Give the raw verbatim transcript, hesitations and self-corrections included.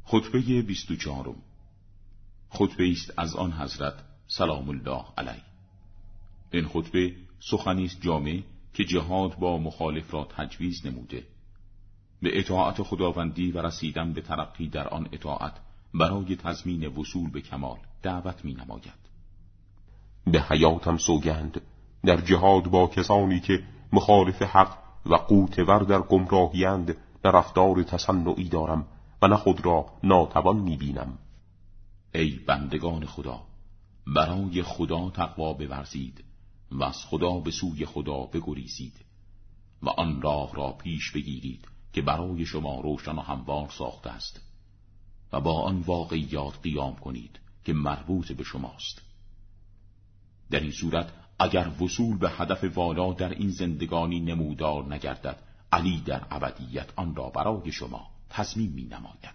خطبه بیست و چهارم. خطبه است از آن حضرت سلام الله علیه. این خطبه سخنی است جامع که جهاد با مخالف را تجویز نموده، به اطاعت خداوندی و رسیدن به ترقی در آن اطاعت برای تضمین وصول به کمال دعوت می نماید. به حیاتم سوگند در جهاد با کسانی که مخالف حق و قوتور در گمراهی‌اند، نه رفتار تصنعی دارم و نه خود را ناتوان می بینم. ای بندگان خدا، برای خدا تقوا بورزید و از خدا به سوی خدا بگریزید و آن راه را پیش بگیرید که برای شما روشن و هموار ساخته است و با آن واقعیات قیام کنید که مربوط به شماست. در این صورت اگر وصول به هدف والا در این زندگانی نمودار نگردد، علی در ابدیت آن را برای شما تضمین می نماید.